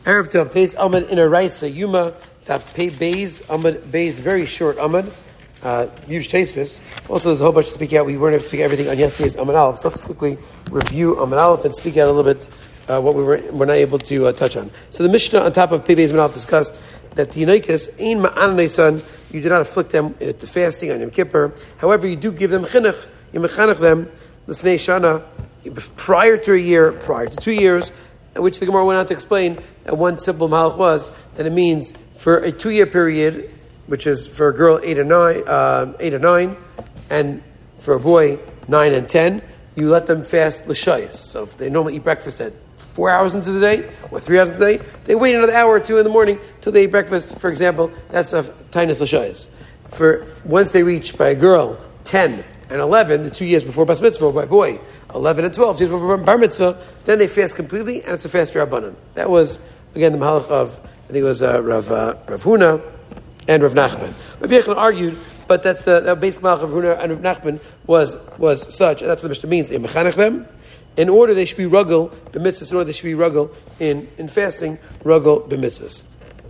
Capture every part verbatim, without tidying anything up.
Erev Tov, today's Amud in a Raisa, Yuma, Taf Pei Beis, Amud Beis, very short Amud, uh, huge taste this. Also, there's a whole bunch to speak out. We weren't able to speak everything on yesterday's Amud Aleph, so let's quickly review Amud Aleph and speak out a little bit uh, what we were, were not able to uh, touch on. So the Mishnah on top of Pei Beis Amud Aleph discussed that the Yonaikas, Ein Ma'an Neisan, you do not afflict them at the fasting on Yom Kippur. However, you do give them chinuch, you mechanech them, l'fnei shana, prior to a year, prior to two years, which the Gemara went on to explain, and one simple malach was that it means for a two-year period, which is for a girl eight or nine, uh, eight or nine, and for a boy nine and ten, you let them fast l'shayis. So if they normally eat breakfast at four hours into the day or three hours into the day, they wait another hour or two in the morning till they eat breakfast. For example, that's a tainis l'shayis. For once they reach by a girl ten and eleven, the two years before Bas Mitzvah, or by boy, eleven and twelve, two years before Bar Mitzvah, then they fast completely, and it's a fast Rabbanan. That was, again, the Mahalach of, I think it was uh, Rav, uh, Rav Huna and Rav Nachman. Rav Yechon argued, but that's the, the basic Mahalach of Rav Huna and Rav Nachman was, was such, and that's what the Mishnah means, in Mechanech them, in order they should be ruggle b'mitzvahs, in order they should be ruggle in, in fasting, ruggle b'mitzvahs.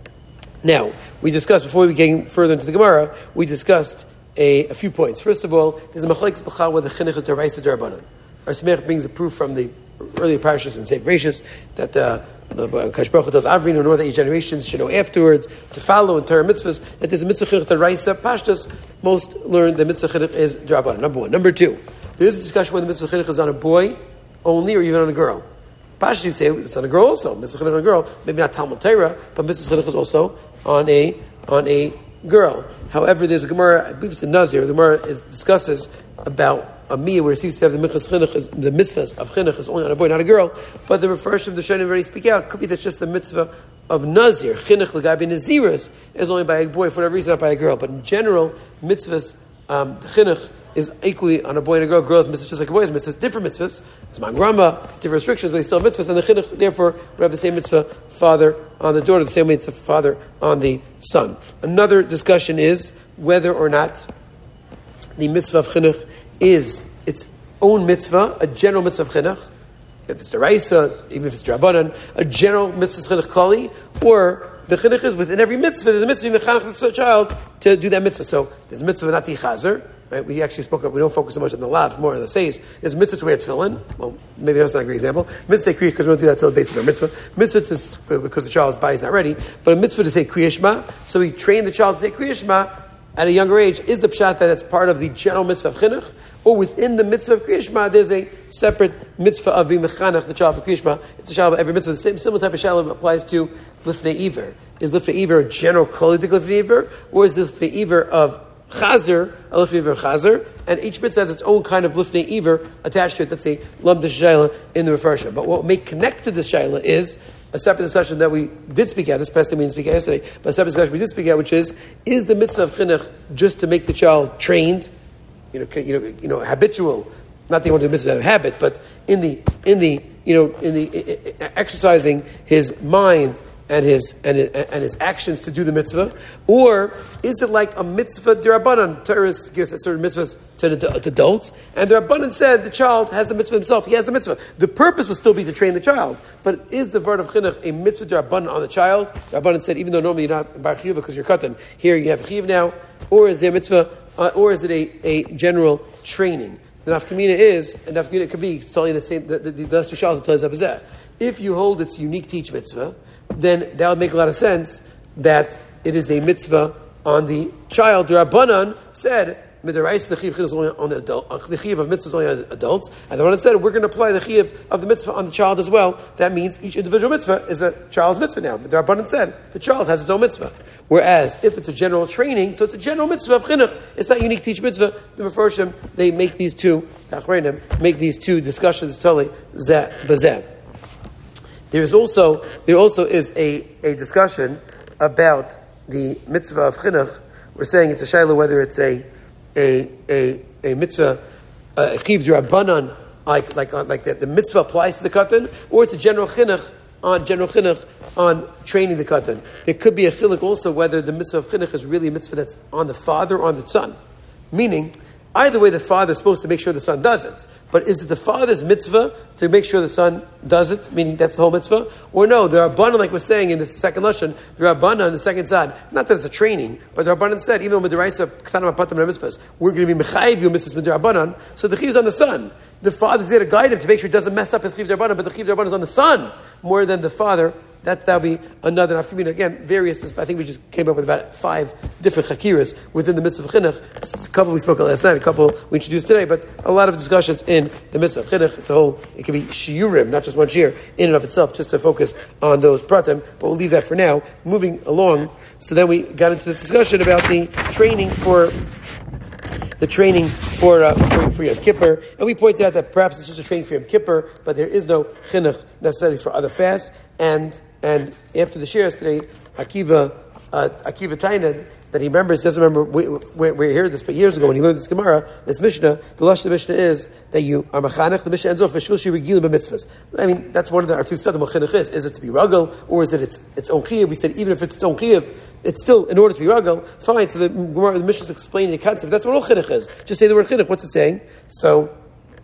Now, we discussed, before we came further into the Gemara, we discussed A, a few points. First of all, there's a machlekes b'chal whether chinuch is deraisa derabanan. Our Samech brings a proof from the earlier parashas and Sefer Bereishis that uh, the Kadosh Baruch Hu tells Avinu nor the eight generations should know afterwards to follow in Torah mitzvahs that there's a mitzvah chinuch deraisa. Pashtus, most learn the mitzvah chinuch is derabanan. Number one. Number two, there is a discussion whether the mitzvah chinuch is on a boy only or even on a girl. Pashtus, you say it's on a girl also. Mitzvah chinuch on a girl, maybe not Talmud Torah, but mitzvah chinuch is also on a on a girl. However, there's a Gemara, I believe it's in Nazir, the Gemara is, discusses about a miyah where it seems to have the mitzvahs chinuch, is, the mitzvahs of chinuch is only on a boy, not a girl. But the reference of the Shonim already speak out. Could be that's just the mitzvah of Nazir. Chinuch l'gabi naziris is only by a boy for whatever reason, not by a girl. But in general, mitzvahs, um, the chinuch is equally on a boy and a girl. Girls mitzvahs just like a boy's mitzvahs, different mitzvahs. It's mangrama, different restrictions, but they still have mitzvahs. And the chinuch, therefore, would have the same mitzvah father on the daughter, the same way it's a father on the son. Another discussion is whether or not the mitzvah of chinuch is its own mitzvah, a general mitzvah of chinuch, if it's deraisa, even if it's drabanan, a general mitzvah chinuch kali, or the chinuch is within every mitzvah. There's a mitzvah mechanech the child to do that mitzvah. So there's a mitzvah nati chazer. Right? We actually spoke. We don't focus so much on the labs, more on the says. There's mitzvah to wear tefillin. Well, maybe that's not a great example. Mitzvah to kriya because we don't do that till the base of our mitzvah. Mitzvah to, because the child's body is not ready. But a mitzvah to say kriya shema. So we train the child to say kriya shema at a younger age. Is the pshat that that's part of the general mitzvah of chinuch, or within the mitzvah of kriya shema, there's a separate mitzvah of being mechanech the child for kriya shema? It's a child of every mitzvah. The same similar type of shalom applies to lifnei iver. Is lifnei iver a general kolidik lifnei iver, or is the lifnei iver of chazer, a lifnei iver chazer, and each mitzvah has its own kind of lifnei iver attached to it. That's a lamda shayla in the refershim. But what may connect to this shayla is a separate discussion that we did speak at. This past time we didn't speak at yesterday, but a separate discussion we did speak at, which is: is the mitzvah of chinuch just to make the child trained, you know, you know, you know, habitual? Not that you want to do mitzvah out of habit, but in the in the you know in the I, I, exercising his mind and his and his, and his actions to do the mitzvah, or is it like a mitzvah derabanan? Torah gives certain mitzvahs to, to, to adults, and the Rabbanan said the child has the mitzvah himself. He has the mitzvah. The purpose will still be to train the child, but is the word of chinuch a mitzvah derabanan on the child? The Rabbanan said, even though normally you're not bar chiyuv because you're katan, here you have a chiyuv now, or is there a mitzvah, uh, or is it a, a general training? The nafkamina is, and nafkamina could be, it's telling you the same, the, the, the, the last two shalos tells us that. If you hold its unique teach mitzvah, then that would make a lot of sense that it is a mitzvah on the child. The Rabbanan said, the chiv is only on the adult, the chiv of mitzvah is only on adults, and the Rabbanan said, we're going to apply the chiv of the mitzvah on the child as well. That means each individual mitzvah is a child's mitzvah now. The Rabbanan said, the child has its own mitzvah. Whereas, if it's a general training, so it's a general mitzvah of chinuch, it's not unique teach mitzvah, the Mefarshim, they make these two, make these two discussions totally zeh b'zeh. There is also there also is a, a discussion about the mitzvah of chinuch. We're saying it's a shayla whether it's a a a, a mitzvah a chiv d'Rabbanan like like like that the mitzvah applies to the katan, or it's a general chinuch on general chinuch on training the katan. There could be a chiluk also whether the mitzvah of chinuch is really a mitzvah that's on the father or on the son. Meaning, Either way, the father is supposed to make sure the son does it. But is it the father's mitzvah to make sure the son does it, meaning that's the whole mitzvah? Or no, the Rabbanan, like we're saying in the second Lashon, the Rabbanan in the second side, not that it's a training, but the Rabbanan said, even though Midiraisa, K'tanam Apatam mitzvahs, we're going to be Mechayiv you mitzvahs Midirabbanan, so the Chiv is on the son. The father's there to guide him to make sure he doesn't mess up his Chiv Rabbanan, but the Chiv Rabbanan is on the son more than the father. That that'll be another nafkamina. Again, various. I think we just came up with about five different chakiras within the mitzvah of chinuch. A couple we spoke about last night, a couple we introduced today, but a lot of discussions in the mitzvah of chinuch. It's a whole. It could be shiurim, not just one shiur in and of itself, just to focus on those pratim. But we'll leave that for now. Moving along. So then we got into this discussion about the training for. The training for, uh, for, for Yom Kippur, and we pointed out that perhaps it's just a training for Yom Kippur, but there is no chinuch necessarily for other fasts. And and after the shiur today, Akiva uh, Akiva Tainad, that he remembers, doesn't remember, we, we, we heard this, but years ago when he learned this Gemara, this Mishnah, the Lush of the Mishnah is that you are Machanech, the Mishnah ends off, V'shulshi Regilim b'mitzvahs. I mean, that's one of the, our two studies, what chinuch is. Is it to be ruggle, or is it its, its own chiyuv? We said even if it's its own chiyuv, it's still, in order to be ruggle, fine. So the Gemara, the Mishnah is explaining the concept. That's what all chinuch is. Just say the word chinuch, what's it saying? So,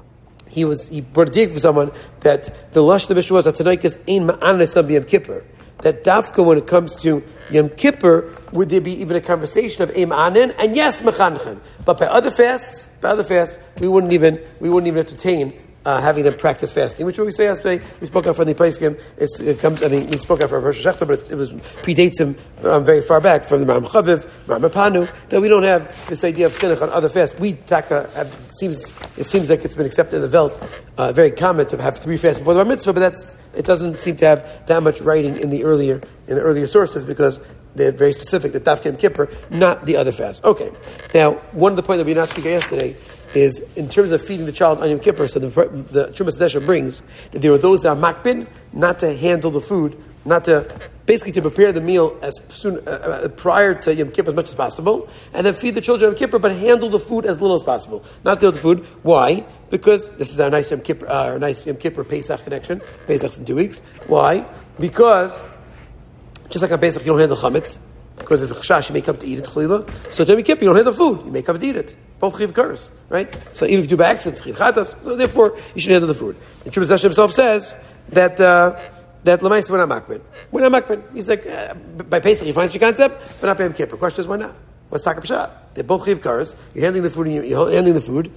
he was, he brought a dig for someone that the Lush of the Mishnah was, Atanoikas ein ma'anesam b'Yom Kippur. That dafka, when it comes to Yom Kippur, would there be even a conversation of Eim Anin? And yes, Mechanchen. But by other fasts, by other fasts, we wouldn't even, we wouldn't even entertain uh, having them practice fasting. Which what we say yesterday, we spoke out from the Paiskim, it comes, I mean, we spoke out from Rosh Hashanah, but it, it was, predates him um, very far back, from the Ram Chaviv, Ram Panu, that we don't have this idea of chinuch on other fasts. We, taka, have, seems, it seems like it's been accepted in the Velt, uh, very common to have three fasts before the Bar Mitzvah, but that's, it doesn't seem to have that much writing in the earlier in the earlier sources because they're very specific. The Daf Yom Kippur, not the other fast. Okay. Now, one of the points that we did not speak yesterday is in terms of feeding the child on Yom Kippur. So the the Trumas Hadesha brings that there are those that are makbin, not to handle the food, not to basically to prepare the meal as soon uh, uh, prior to Yom Kippur as much as possible, and then feed the children Yom Kippur, but handle the food as little as possible. Not deal with the food. Why? Because this is our nice Yom Kippur, uh, our nice Yom Kippur Pesach connection. Pesach's in two weeks. Why? Because just like on Pesach, you don't handle chametz because there's a chashash you make up to eat it. Chalila. So to Yom Kippur, you don't handle food. You make up to eat it. Both chiv occurs, right? So even if you do by accident, chiv chatas. So therefore, you should handle the food. The Trumas Hadesha himself says that. Uh, That Lamaisa we're not makbid. We're not makbid. He's like, uh, by Pesach he finds the concept, but not by Yom Kippur. Question is, why not? What's Taka Pshat? They're both chiv cars. You're handling the food. And you're handling the food.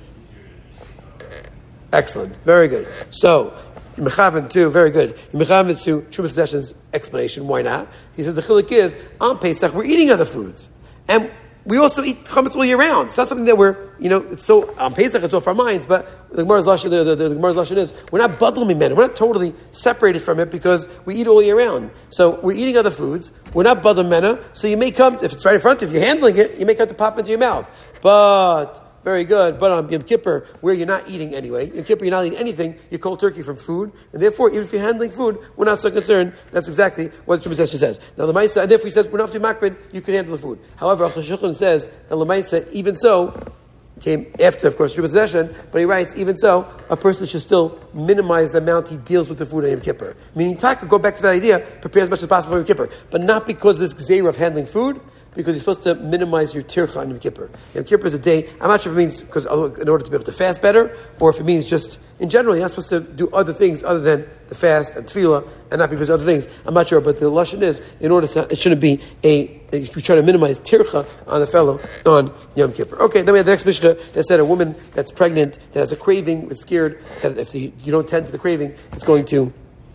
Excellent. Very good. So, Mechavan too, very good. Mechavan to Trumas Hadesha's explanation. Why not? He said the chiluk is on Pesach we're eating other foods, and we also eat chametz all year round. It's not something that we're, you know, it's so, on Pesach it's off our minds, but the Gemara's Lashon, the, the, the, the Gemara's Lashon is, we're not badlam mimenu. We're not totally separated from it because we eat all year round. So we're eating other foods. We're not badlam mimenu. So you may come, if it's right in front, if you're handling it, you may come to pop into your mouth. But, very good, but on Yom Kippur, where you're not eating anyway, Yom Kippur you're not eating anything, you're cold turkey from food, and therefore, even if you're handling food, we're not so concerned. That's exactly what the Trumas Hadesha says. Now, the Lamaisa, and therefore he says, we're not to be makbid, you can handle the food. However, Aruch HaShulchan says, that Lamaisa, even so, came after, of course, Trumas Hadesha, but he writes, even so, a person should still minimize the amount he deals with the food on Yom Kippur. Meaning, Taka, go back to that idea, prepare as much as possible for Yom Kippur, but not because of this gzeira of handling food, because you're supposed to minimize your tircha on Yom Kippur. Yom Kippur is a day, I'm not sure if it means because in order to be able to fast better, or if it means just, in general, you're not supposed to do other things other than the fast and tefillah, and not because of other things. I'm not sure, but the Lashon is, in order to, it shouldn't be a, we try to minimize tircha on the fellow on Yom Kippur. Okay, then we have the next Mishnah that said a woman that's pregnant, that has a craving, is scared that if the, you don't tend to the craving, it's going to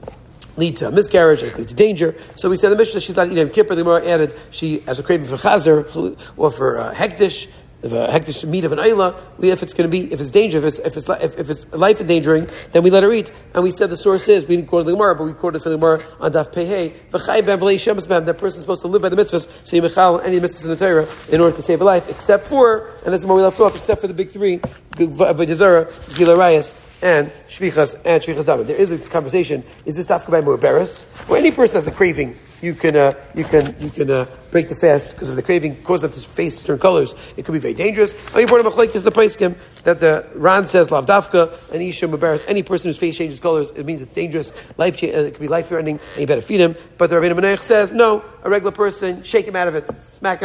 lead to a miscarriage, and lead to danger. So we said the Mishnah, she's not eating Yom Kippur. The Gemara added, she has a craving for chazer, or for uh, hektish, if a hektish meat of an ayla, we, if it's going to be, if it's danger, if it's, if it's, if, if it's life endangering, then we let her eat. And we said the source is, we didn't quote the Gemara, but we quoted from the Gemara on Daf Pehei, v'chai b'am v'lei shemas b'am, that person is supposed to live by the mitzvahs, so you mechal any mitzvahs in the Torah in order to save a life, except for, and that's the more we left off, except for the big three, V'jazara, Gila Rayas, and Shvichas and Shvichas Daman. There is a conversation, is this dafka by Mu'beres? Or any person has a craving, you can uh, you can you can uh, break the fast because of the craving, cause them to face to turn colors. It could be very dangerous. I mean, part of Machlekes is the Paiskim that the Ran says Lav Dafka and Isha Mu'beres. Any person whose face changes colors, it means it's dangerous. Life, cha- uh, it could be life threatening, and you better feed him. But the Rabbeinu Menach says no. A regular person, shake him out of it, smack him.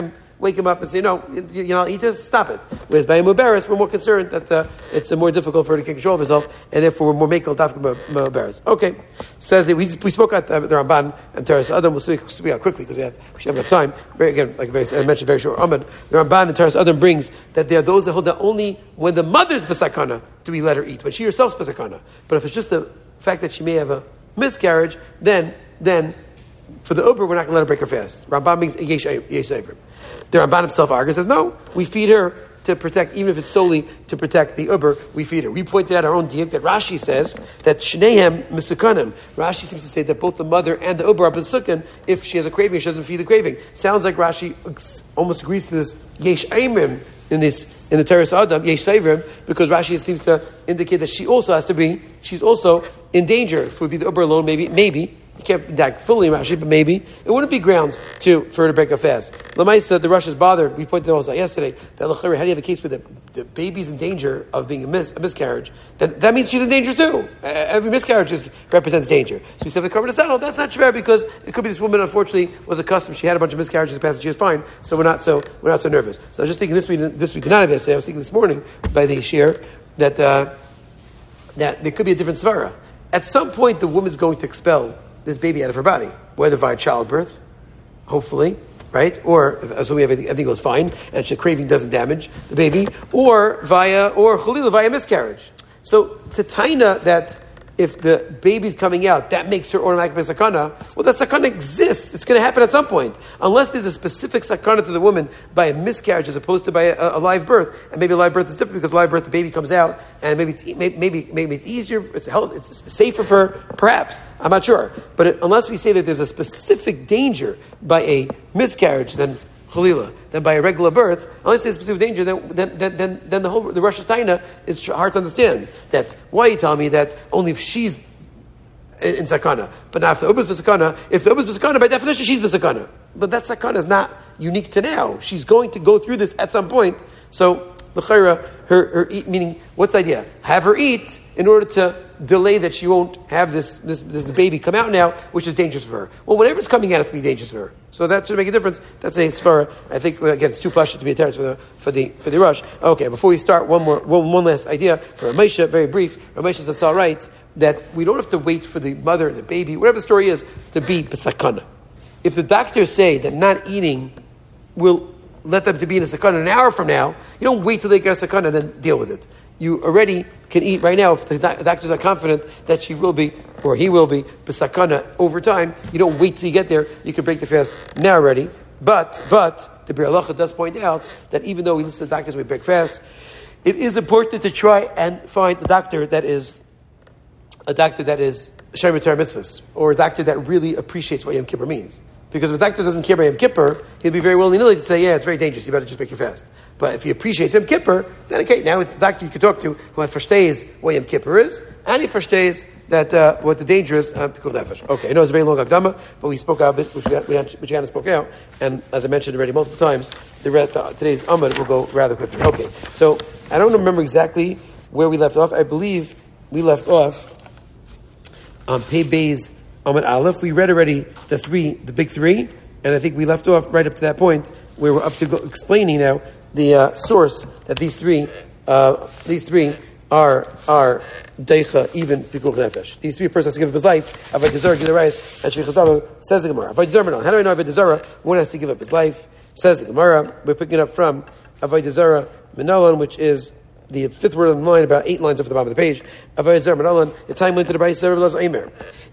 wake him up and say, no, you, you know, he just stop it. Whereas by a Mubaris, we're more concerned that uh, it's uh, more difficult for her to take control of herself, and therefore we're more makel dafka Mubaris. Okay, says that we, we spoke at uh, the Ramban and Teres Adam. We'll speak, speak out quickly because we have we have enough time. Very, again, like very, I mentioned, very short. Ahmed, the Ramban and Teres Adam brings that there are those that hold that only when the mother's besakana do we let her eat, when she herself's besakana. But if it's just the fact that she may have a miscarriage, then then for the Uber, we're not going to let her break her fast. Ramban means yesh Eivrim. The Ramban himself argues, says, no, we feed her to protect, even if it's solely to protect the Uber, we feed her. We pointed out our own diuk that Rashi says that Shnehem Misukanim. Rashi seems to say that both the mother and the Uber are Besukan if she has a craving, she doesn't feed the craving. Sounds like Rashi almost agrees to this yesh Eivrim in this, in the Teres Adam, yesh Eivrim, because Rashi seems to indicate that she also has to be, she's also in danger. If it would be the Uber alone, maybe, maybe, you can't die fully Rashi, but maybe it wouldn't be grounds to for her to break a fast. Lamaisa, the Rush is bothered. We pointed out yesterday that Lachari, how do you have a case where the, the baby's in danger of being a, mis, a miscarriage? That that means she's in danger too. Uh, every miscarriage is, represents danger. So we said to cover the saddle. That's not fair because it could be this woman unfortunately was accustomed. She had a bunch of miscarriages in the past and she was fine. So we're not so we're not so nervous. So I was just thinking this week this week did not have yesterday. I was thinking this morning by the shir that uh, that there could be a different svara. At some point, the woman's going to expel this baby out of her body, whether via childbirth, hopefully, right? Or, assuming everything, everything goes fine, and the craving doesn't damage the baby, or via, or chalila, via miscarriage. So, to taina that if the baby's coming out, that makes her automatically sakana, well, that sakana exists. It's going to happen at some point. Unless there's a specific sakana to the woman by a miscarriage as opposed to by a, a live birth. And maybe a live birth is different because live birth, the baby comes out, and maybe it's, maybe, maybe, maybe it's easier, it's, health, it's safer for her, perhaps. I'm not sure. But it, unless we say that there's a specific danger by a miscarriage, then Chalila, then by a regular birth, unless there's specific danger, then then then then, then the whole the Rosh Hashanah is hard to understand. That why you tell me that only if she's in sakana, but not if the Uber's besakana. If the Uber's besakana, by definition, she's besakana. But that sakana is not unique to now. She's going to go through this at some point. So the chayra, her her eat, meaning what's the idea? Have her eat in order to delay that she won't have this, this this baby come out now, which is dangerous for her. Well, whatever's coming out has to be dangerous for her. So that should make a difference. That's a svara. I think again it's too pashut to be a teretz for the for the for the rush. Okay, before we start, one more one, one last idea for Ramesha, very brief. Ramesha says it's all right that we don't have to wait for the mother, the baby, whatever the story is, to be besakana. If the doctors say that not eating will let them to be in a sakana an hour from now, you don't wait till they get a sakana and then deal with it. You already can eat right now if the doctors are confident that she will be, or he will be, besakana over time. You don't wait till you get there. You can break the fast now already. But, but, the Bir Halacha does point out that even though we listen to doctors when we break fast, it is important to try and find the doctor that is, a doctor that is Shomer Torah mitzvahs, or a doctor that really appreciates what Yom Kippur means. Because if a doctor doesn't care about Yom Kippur, he'll be very willy-nilly to say, yeah, it's very dangerous, you better just break your fast. But if he appreciates Yom Kippur, then okay, now it's the doctor you can talk to who verstays what Yom Kippur is, and he verstays that uh, what the danger is, uh, Pikuch Nefesh. Okay, I know it's a very long Akdama, but we spoke out a bit, which we, which we spoke out, and as I mentioned already multiple times, the rest, uh, today's Amud will go rather quickly. Okay, so I don't remember exactly where we left off. I believe we left off on Pei Beis Amud Aleph. We read already the three, the big three, and I think we left off right up to that point where we're up to go, explaining now the uh, source that these three, uh, these three are are deicha even pikuch nefesh. These three persons has to give up his life. Avodah Zarah, Gilui Arayos, and Shvichas Damim. Says the Gemara. Avodah Zarah. How do I know Avodah Zarah? One has to give up his life. Says the Gemara. We're picking it up from Avodah Zarah Menalan, which is the fifth word on the line, about eight lines off the bottom of the page. Avodah Zarah Menalan. The time went to the Brayis Rav Elazar Eimer.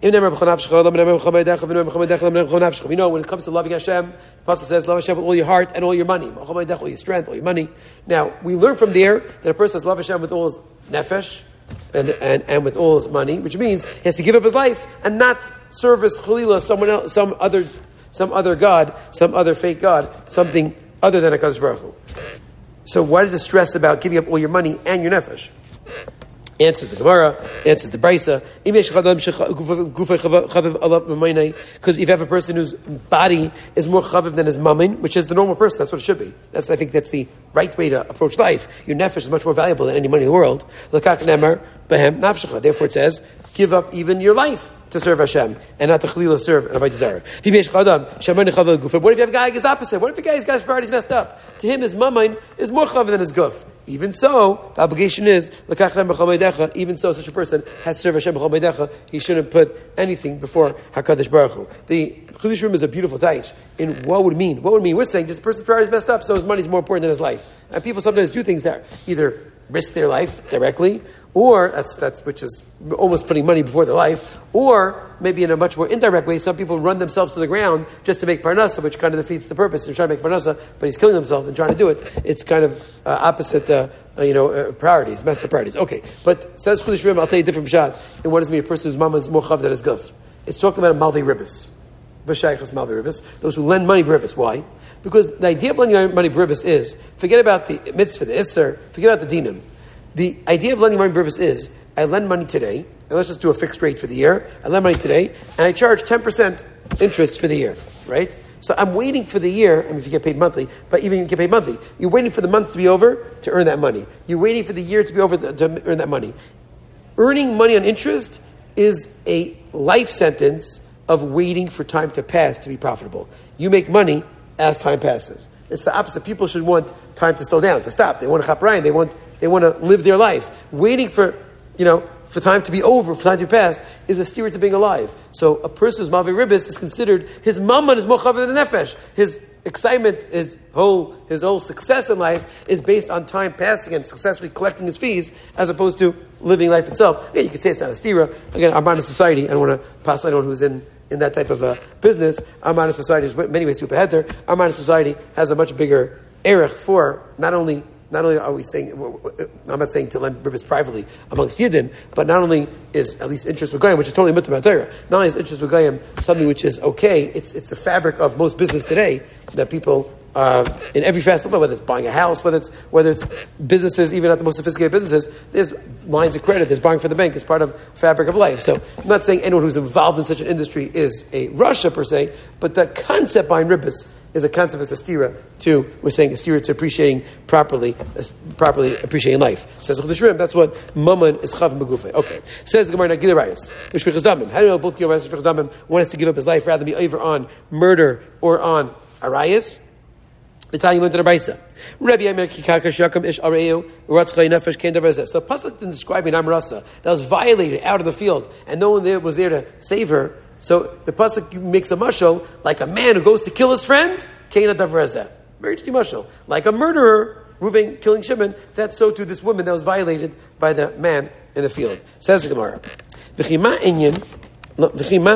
You know, when it comes to loving Hashem, the Apostle says, love Hashem with all your heart and all your money. All your strength, all your money. Now, we learn from there that a person has love Hashem with all his nefesh and, and, and with all his money, which means he has to give up his life and not service Chalila, someone else, some other, some other God, some other fake God, something other than HaKadosh Baruch Hu. So why does it stress about giving up all your money and your nefesh? Answers the Gemara, answers the Brisa. Because if you have a person whose body is more chaviv than his mammon, which is the normal person, that's what it should be. That's I think that's the right way to approach life. Your nefesh is much more valuable than any money in the world. Therefore it says, give up even your life to serve Hashem and not to chalila serve an avodah zarah. What if you have a guy who's opposite? What if a guy's got his priorities messed up? To him, his mammon is more chava than his guf. Even so, the obligation is, even so, such a person has to serve Hashem b'chol meidecha. He shouldn't put anything before HaKadosh Baruch Hu. The Chumash room is a beautiful taich in what would it mean. What would it mean? We're saying this person's priority is messed up, so his money is more important than his life. And people sometimes do things that either risk their life directly, or that's that's which is almost putting money before their life, or maybe in a much more indirect way, some people run themselves to the ground just to make parnasa, which kind of defeats the purpose. They're trying to make parnasa, but he's killing himself and trying to do it. It's kind of uh, opposite, uh, uh, you know, uh, priorities, messed up priorities. Okay, but says Chumash Rim, I'll tell you a different pshat. And what does it mean? A person whose mama is more chav than his guf. It's talking about a malvei ribbis. V'shaychas malvei ribbis. Those who lend money ribbis. Why? Because the idea of lending money ribbis is, forget about the mitzvah, the isser, forget about the dinim. The idea of lending money ribbis is, I lend money today, and let's just do a fixed rate for the year. I lend money today, and I charge ten percent interest for the year, right? So I'm waiting for the year, I mean, if you get paid monthly, but even if you get paid monthly, you're waiting for the month to be over to earn that money. You're waiting for the year to be over to earn that money. Earning money on interest is a life sentence of waiting for time to pass to be profitable. You make money as time passes. It's the opposite. People should want time to slow down, to stop. They want to chaprayin. They want they want to live their life. Waiting for, you know, for time to be over, for time to be past, is a steer to being alive. So a person's malvei ribbis is considered, his mammon is more chaver than the nefesh. His excitement, his whole his whole success in life is based on time passing and successfully collecting his fees, as opposed to living life itself. Yeah, you could say it's not a stira. Again, our modern society, I don't want to pass anyone who's in in that type of a business. Our modern society is in many ways super heter. Our modern society has a much bigger erech for not only not only are we saying, I'm not saying to lend ribbis privately amongst Yidden, but not only is at least interest with Goyim, which is totally mitzvah Torah, not only is interest with Goyim something which is okay, it's it's a fabric of most business today that people uh, in every facet of life, whether it's buying a house, whether it's whether it's businesses, even at the most sophisticated businesses, there's lines of credit, there's buying for the bank, it's part of fabric of life. So I'm not saying anyone who's involved in such an industry is a Russia per se, but the concept behind ribbis is a concept as a stira to, we're saying a stira to appreciating properly, properly appreciating life. Says Chumash Rim, that's what mammon is chav megufay. Okay. Says the Gemara, Nagil Rayas. Mishvichas damim. How do you know both Gil Rayas and Mishvichas damim one has to give up his life rather than be over on murder or on arayas? The Tanya went to the Brisa. Rabbi Yamir Kikaka Shakam Ish Areu Uratzchay Nefesh Ken Davar. So the pasuk didn't describe an Amrasa that was violated out in the field, and no one there was there to save her. So the pasuk makes a mashal like a man who goes to kill his friend. Keina Davar. Very interesting mashal. Like a murderer, Reuven killing Shimon. That's so too this woman that was violated by the man in the field. Says the Gemara. V'chima inyan. What is the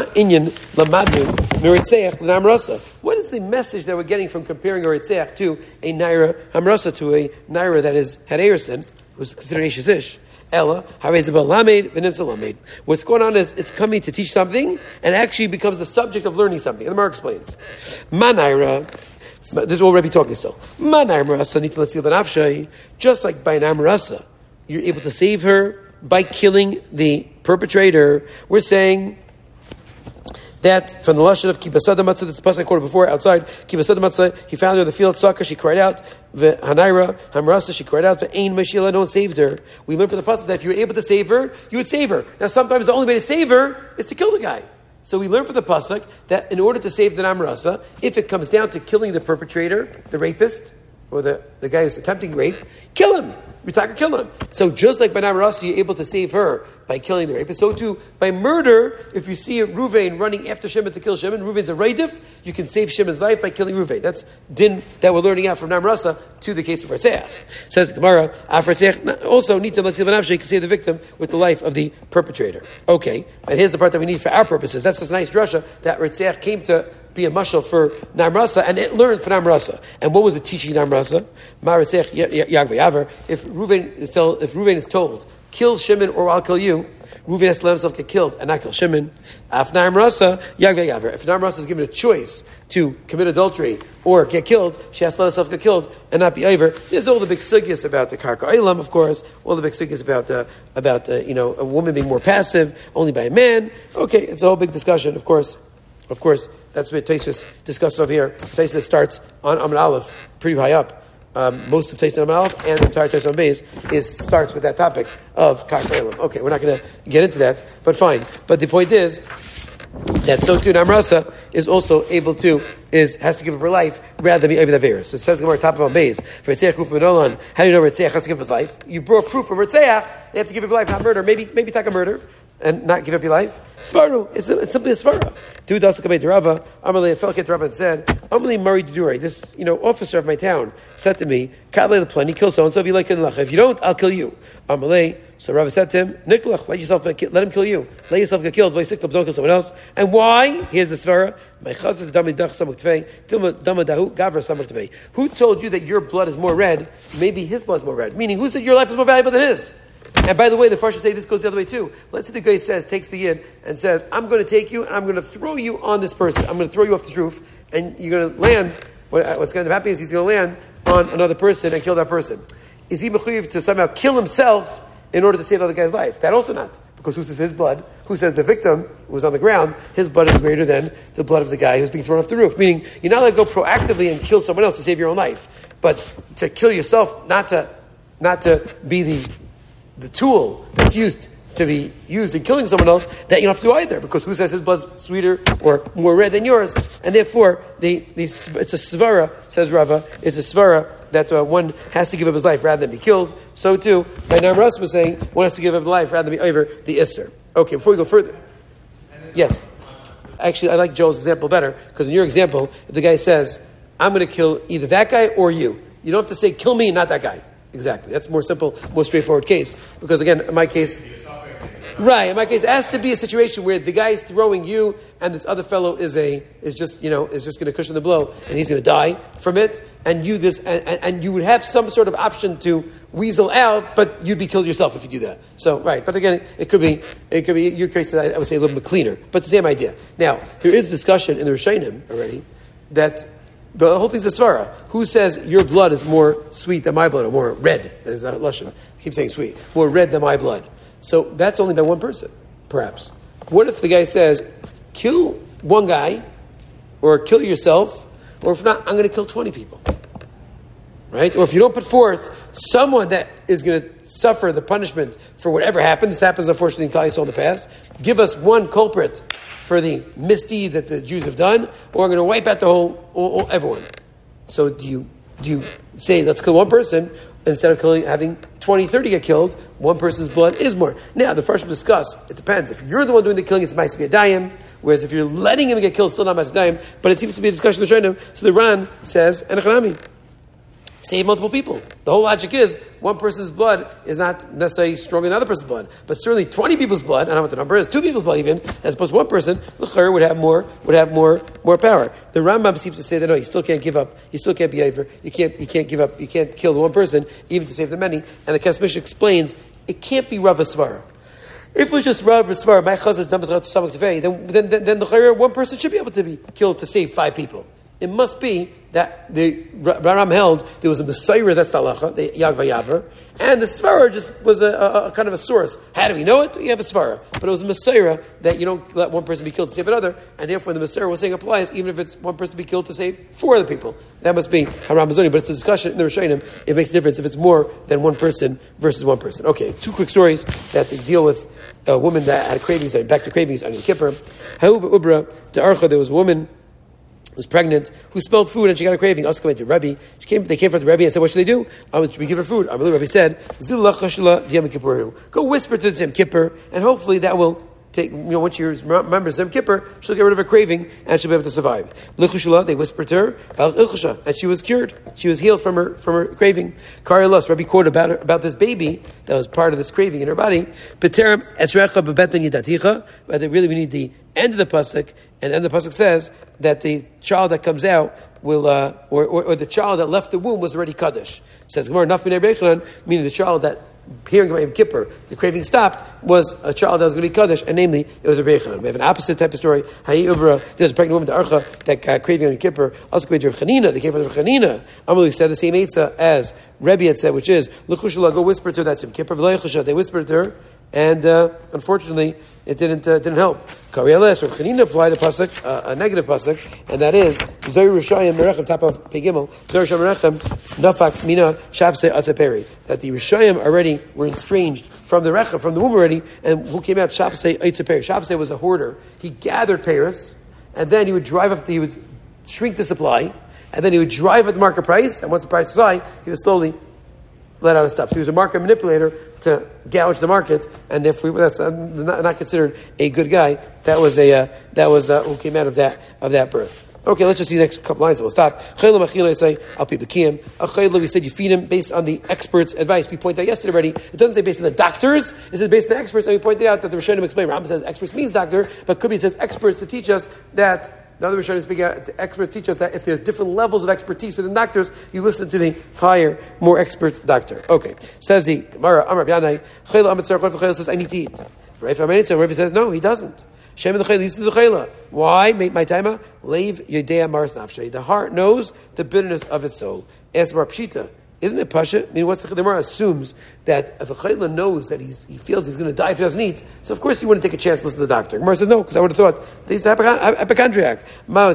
message that we're getting from comparing a Ritzeach to a Naira Hamrasa, to a Naira that is had Erison, who's considered Ashes Ish? Ella, what's going on is it's coming to teach something and actually becomes the subject of learning something. And the Gemara explains. Ma Naira, this is what Rebbe talking still. Ma Naira Hamrasa, just like by an Hamrasa, you're able to save her by killing the perpetrator. We're saying that from the lashon of kibasad matzah, that's the pasuk I quoted before outside. Kibasad matzah, he found her in the field. Saka, she cried out. The Hanaira Hamrasa, she cried out. The Ein Meshila, no one saved her. We learned from the pasuk that if you were able to save her, you would save her. Now, sometimes the only way to save her is to kill the guy. So we learned from the pasuk that in order to save the Hamrasa, if it comes down to killing the perpetrator, the rapist, or the, the guy who's attempting rape, kill him. Ritaka, kill him. So just like by Namrasa, you're able to save her by killing the rapist, so too by murder, if you see a Ruvain running after Shimon to kill Shimon, Ruvain's a raidif, you can save Shimon's life by killing Ruvain. That's din that we're learning out from Namrasa to the case of Ratzeach. Says the Gemara, Afratzeach also needs to you can save the victim with the life of the perpetrator. Okay, and here's the part that we need for our purposes. That's this nice drasha that Ratzeach came to be a mashal for Namrasa, and it learned for Namrasa. And what was the teaching Namrasa? Maratzech Yagva Yaver. If Reuven is told, if Reuven is told, kill Shimon or I'll kill you, Reuven has to let himself get killed and not kill Shimon. Af Namrasa Yagva Yaver. If Namrasa is given a choice to commit adultery or get killed, she has to let herself get killed and not be over. There's all the big sugyas about the Karka Eilam, of course. All the big sugyas about uh, about uh, you know a woman being more passive only by a man. Okay, it's a whole big discussion, of course. Of course, that's what Taisus discussed over here. Taisus starts on Amud Aleph, pretty high up, um, most of Taisan Amalf and the entire Taisan Beis is starts with that topic of Karkalim. Okay, we're not going to get into that, but fine. But the point is that so too Namrasa is also able to is has to give up her life rather than be over the virus. So it says Gemara top of Beis for Ritzeach Kuf Menolan. How do you know Ritzeach has to give up his life? You brought proof from Ritzeach. They have to give up your life, not murder. Maybe maybe take a murder and not give up your life. Svaru, it's, it's simply a svara. Tu dasakabei derava. Amalei fell to Rava and said, Amalei Mari Dure, this you know officer of my town said to me, Katlei the plenty, kill so and so if you like in lach. If you don't, I'll kill you. Amalei. So Rava said to him, Nikolach, let yourself let him kill you. Let yourself get killed. Don't kill someone else. And why? Here's the svara. Who told you that your blood is more red? Maybe his blood is more red. Meaning, who said your life is more valuable than his? And by the way, the Farshim say this goes the other way too. Let's say the guy says, takes the yid and says, I'm going to take you and I'm going to throw you on this person. I'm going to throw you off this roof and you're going to land. What, what's going to happen is he's going to land on another person and kill that person. Is he mechuyev to somehow kill himself in order to save the other guy's life? That also not. Because who says his blood? Who says the victim who was on the ground, his blood is greater than the blood of the guy who's being thrown off the roof. Meaning, you're not allowed to go proactively and kill someone else to save your own life. But to kill yourself, not to, not to be the the tool that's used to be used in killing someone else, that you don't have to do either, because who says his blood's sweeter or more red than yours? And therefore, the, the it's a svara, says Rava, it's a svara that uh, one has to give up his life rather than be killed. So too, by Namras was saying, one has to give up his life rather than be over the Isser. Okay, before we go further. Yes. Actually, I like Joel's example better, because in your example, if the guy says, I'm going to kill either that guy or you, you don't have to say, kill me, not that guy. Exactly. That's a more simple, more straightforward case. Because again, in my case, right, in my case, it has to be a situation where the guy is throwing you and this other fellow is a, is just, you know, is just going to cushion the blow and he's going to die from it. And you this, and, and you would have some sort of option to weasel out, but you'd be killed yourself if you do that. So, right. But again, it could be, it could be, your case, I would say a little bit cleaner, but it's the same idea. Now, there is discussion in the Rishonim already that the whole thing's a svara. Who says your blood is more sweet than my blood, or more red? That is not Lashon. I keep saying sweet. More red than my blood. So that's only by one person, perhaps. What if the guy says, kill one guy, or kill yourself, or if not, I'm going to kill twenty people. Right? Or if you don't put forth someone that is going to suffer the punishment for whatever happened, this happens unfortunately in Klal Yisrael in the past, give us one culprit for the misdeed that the Jews have done, or I'm going to wipe out the whole, all, all, everyone. So do you do you say, let's kill one person, instead of killing, having twenty, thirty get killed, one person's blood is more. Now, the first one discuss, it depends. If you're the one doing the killing, it's Ma'aseh Yadayim, whereas if you're letting him get killed, it's still not Ma'aseh Yadayim, but it seems to be a discussion of the Shainim. So the Ran says, Enochanami, save multiple people. The whole logic is, one person's blood is not necessarily stronger than another person's blood, but certainly twenty people's blood, I don't know what the number is, two people's blood even, as opposed to one person, the L'chayr would have more, would have more, more power. The Rambam seems to say that no, you still can't give up, you still can't be over, you can't, you can't give up, you can't kill the one person, even to save the many, and the Kesmish explains, it can't be Rav Svara. If it was just Rav Svara, my chazas then, then, then, then the L'chayr, one person should be able to be killed to save five people. It must be that the Ram held there was a Messiah, that's the halacha, the Yag Vayaver, and the Svara just was a, a, a kind of a source. How do we know it? You have a Svara. But it was a Messiah that you don't let one person be killed to save another, and therefore the Messiah was saying applies even if it's one person to be killed to save four other people. That must be Haram Mazoni, but it's a discussion in the Rishonim. It makes a difference if it's more than one person versus one person. Okay, two quick stories that they deal with a woman that had cravings, back to cravings on Yom Kippur. Ha'uba Ubra, to Archa, there was a woman who was pregnant, who smelled food, and she got a craving. Asked to Rebbe. She came. They came from the Rebbe and said, "What should they do? Um, should we give her food?" Um, the Rebbe said, "Go whisper to the Yom Kippur, and hopefully that will take. You know, once she remembers Yom Kippur, she'll get rid of her craving, and she'll be able to survive." They whispered to her, and she was cured. She was healed from her from her craving. Karilos, Rebbe quoted about her, about this baby that was part of this craving in her body. But they really we need the end of the pasuk. And then the pasuk says that the child that comes out will, uh, or, or, or the child that left the womb was already kaddish. It says Gemara, Nafminei Bechanan, meaning the child that hearing about Yom Kippur, the craving stopped, was a child that was going to be kaddish, and namely it was a Bechanan. We have an opposite type of story. Hayi Ubra, there's a pregnant woman, the Archa, that got craving on Yom Kippur. Also came to Rav Chanina. They came from Rav Chanina. Amalek said the same eitzah as Rebbe had said, which is L'chushala, go whisper to her that's Yom Kippur. They whispered to her. and uh, unfortunately, it didn't uh, didn't help. Karieles or Chanina applied a pasuk, uh, a negative pasuk, and that is Zeri Rishayim Merechem top of Pegimel Zeri Rishayim Merechem Nafak Mina Shapse Atzaperi, that the Rishayim already were estranged from the Rechem, from the womb already, and who came out? Shapse Atzaperi. Shapse was a hoarder. He gathered Paris, and then he would drive up. He would shrink the supply, and then he would drive at the market price. And once the price was high, he would slowly let out of stuff. So he was a market manipulator to gouge the market, and therefore that's not, not considered a good guy. That was a uh, that was uh, who came out of that of that birth. Okay, let's just see the next couple lines and we'll stop. Chayla machila say al pi b'kiyim. A chayla, we said you feed him based on the experts' advice. We pointed out yesterday already. It doesn't say based on the doctors. It says based on the experts. And we pointed out that the Rishonim explain. Rambam says experts means doctor, but could be says experts to teach us that. The other Rishonim speak out, experts teach us that if there's different levels of expertise within doctors, you listen to the higher, more expert doctor. Okay. Says the Gemara, Amar B'yanai, Chayla Amit Tzar Chayla Chayla says, I need to eat. Rav Aminitza, Rav says, no, he doesn't. Shem the Chayla, he listens to the Chayla. Why? Make my timer. Leiv Yodea Mars Nafshay. The heart knows the bitterness of its soul. Ask Bar Pshita. Isn't it Pasha? I mean, what's the Gemara assumes that if a Chayla knows that he's, he feels he's going to die if he doesn't eat, so of course he wouldn't take a chance to listen to the doctor. Gemara says no, because I would have thought that he's a hypochondriac.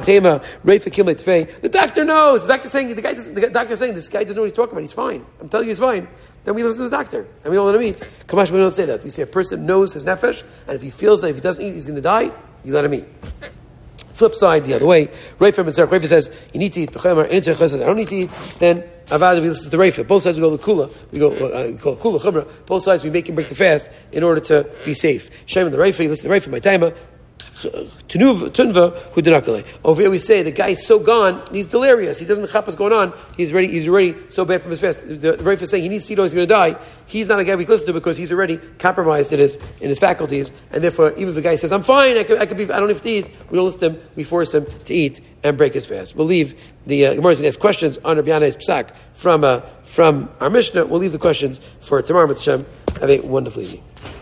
The doctor knows. The doctor's saying the guy. The doctor's saying this guy doesn't know what he's talking about. He's fine. I'm telling you, he's fine. Then we listen to the doctor and we don't let him eat. Kamash, we don't say that. We say a person knows his nefesh, and if he feels that if he doesn't eat, he's going to die, you let him eat. Flip side, the other way. Reifah and Sarah Reifah says, you need to eat. I don't need to eat. Then, Avad, we listen to Reifah. Both sides we go to Kula. We go, uh, we call it Kula, Chumrah. Both sides we make him break the fast in order to be safe. Shem and the Reifah, you listen to Reifah, my timer. Tunva, who did not go. Over here we say the guy's so gone, he's delirious. He doesn't know what's going on. He's ready. He's already so bad from his fast. The, the Reifah is saying he needs to eat or he's going to die. He's not a guy we listen to because he's already compromised in his in his faculties, and therefore even if the guy says I'm fine, I could I could be I don't have to eat. We don't listen to him. We force him to eat and break his fast. We'll leave the uh, Gemara's going to ask questions on Rabbi Yanai's psak from uh, from our Mishnah. We'll leave the questions for tomorrow. Mitzvah. Have a wonderful evening.